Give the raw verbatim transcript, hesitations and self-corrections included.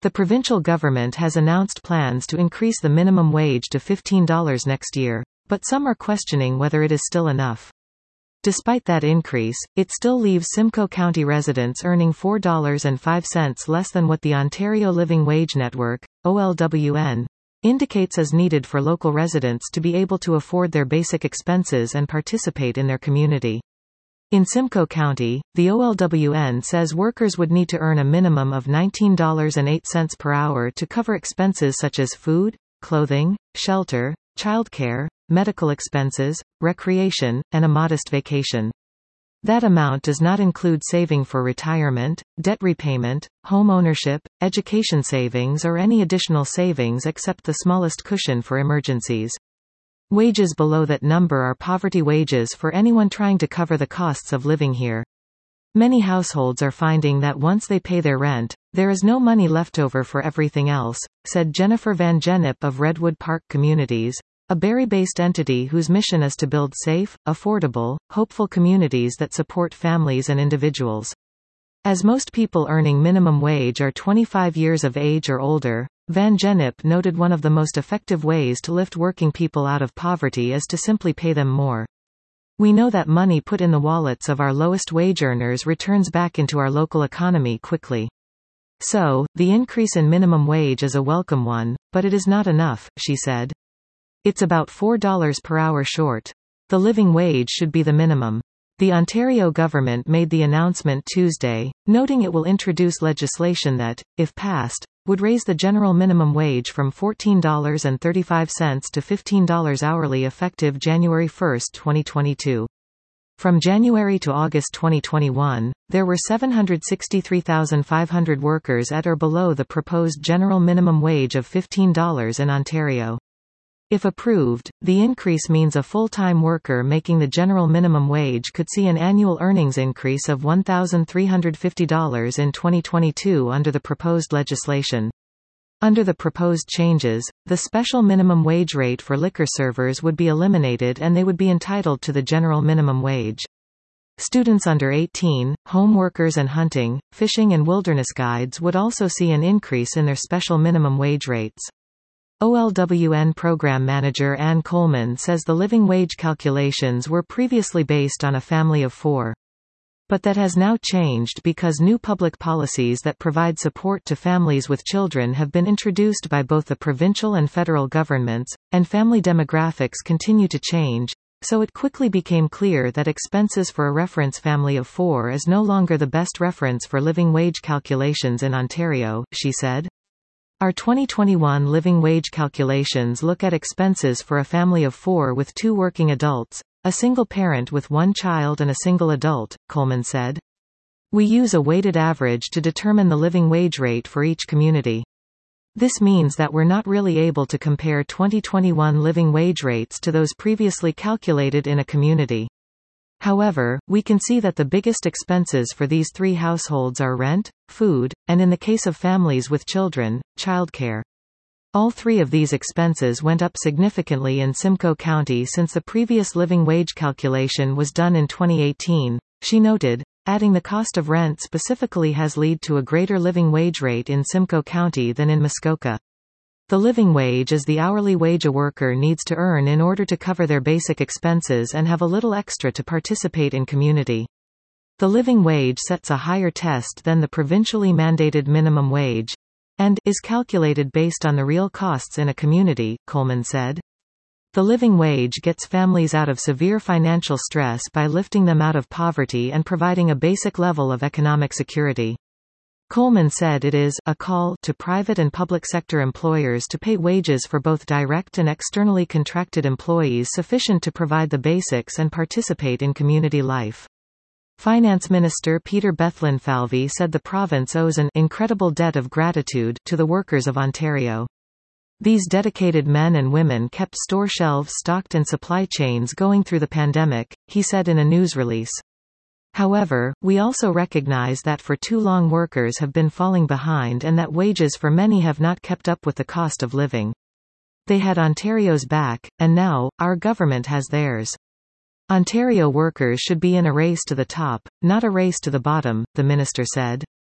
The provincial government has announced plans to increase the minimum wage to fifteen dollars next year, but some are questioning whether it is still enough. Despite that increase, it still leaves Simcoe County residents earning four dollars and five cents less than what the Ontario Living Wage Network, O L W N, indicates is needed for local residents to be able to afford their basic expenses and participate in their community. In Simcoe County, the O L W N says workers would need to earn a minimum of nineteen dollars and eight cents per hour to cover expenses such as food, clothing, shelter, childcare, medical expenses, recreation, and a modest vacation. That amount does not include saving for retirement, debt repayment, home ownership, education savings or any additional savings except the smallest cushion for emergencies. Wages below that number are poverty wages for anyone trying to cover the costs of living here. Many households are finding that once they pay their rent, there is no money left over for everything else, said Jennifer Van Gennep of Redwood Park Communities, a Barrie-based entity whose mission is to build safe, affordable, hopeful communities that support families and individuals. As most people earning minimum wage are twenty-five years of age or older, Van Gennep noted one of the most effective ways to lift working people out of poverty is to simply pay them more. We know that money put in the wallets of our lowest wage earners returns back into our local economy quickly. So, the increase in minimum wage is a welcome one, but it is not enough, she said. It's about four dollars per hour short. The living wage should be the minimum. The Ontario government made the announcement Tuesday, noting it will introduce legislation that, if passed, would raise the general minimum wage from fourteen dollars and thirty-five cents to fifteen dollars hourly effective January first, twenty twenty-two. From January to August twenty twenty-one, there were seven hundred sixty-three thousand five hundred workers at or below the proposed general minimum wage of fifteen dollars in Ontario. If approved, the increase means a full-time worker making the general minimum wage could see an annual earnings increase of one thousand three hundred fifty dollars in twenty twenty-two under the proposed legislation. Under the proposed changes, the special minimum wage rate for liquor servers would be eliminated and they would be entitled to the general minimum wage. Students under eighteen, home workers and hunting, fishing and wilderness guides would also see an increase in their special minimum wage rates. O L W N Program Manager Ann Coleman says the living wage calculations were previously based on a family of four. But that has now changed because new public policies that provide support to families with children have been introduced by both the provincial and federal governments, and family demographics continue to change, so it quickly became clear that expenses for a reference family of four is no longer the best reference for living wage calculations in Ontario, she said. Our twenty twenty-one living wage calculations look at expenses for a family of four with two working adults, a single parent with one child and a single adult, Coleman said. We use a weighted average to determine the living wage rate for each community. This means that we're not really able to compare twenty twenty-one living wage rates to those previously calculated in a community. However, we can see that the biggest expenses for these three households are rent, food, and in the case of families with children, childcare. All three of these expenses went up significantly in Simcoe County since the previous living wage calculation was done in twenty eighteen, she noted, adding the cost of rent specifically has led to a greater living wage rate in Simcoe County than in Muskoka. The living wage is the hourly wage a worker needs to earn in order to cover their basic expenses and have a little extra to participate in community. The living wage sets a higher test than the provincially mandated minimum wage, and is calculated based on the real costs in a community, Coleman said. The living wage gets families out of severe financial stress by lifting them out of poverty and providing a basic level of economic security. Coleman said it is a call to private and public sector employers to pay wages for both direct and externally contracted employees sufficient to provide the basics and participate in community life. Finance Minister Peter Bethlenfalvy said the province owes an incredible debt of gratitude to the workers of Ontario. These dedicated men and women kept store shelves stocked and supply chains going through the pandemic, he said in a news release. However, we also recognize that for too long workers have been falling behind and that wages for many have not kept up with the cost of living. They had Ontario's back, and now, our government has theirs. Ontario workers should be in a race to the top, not a race to the bottom, the minister said.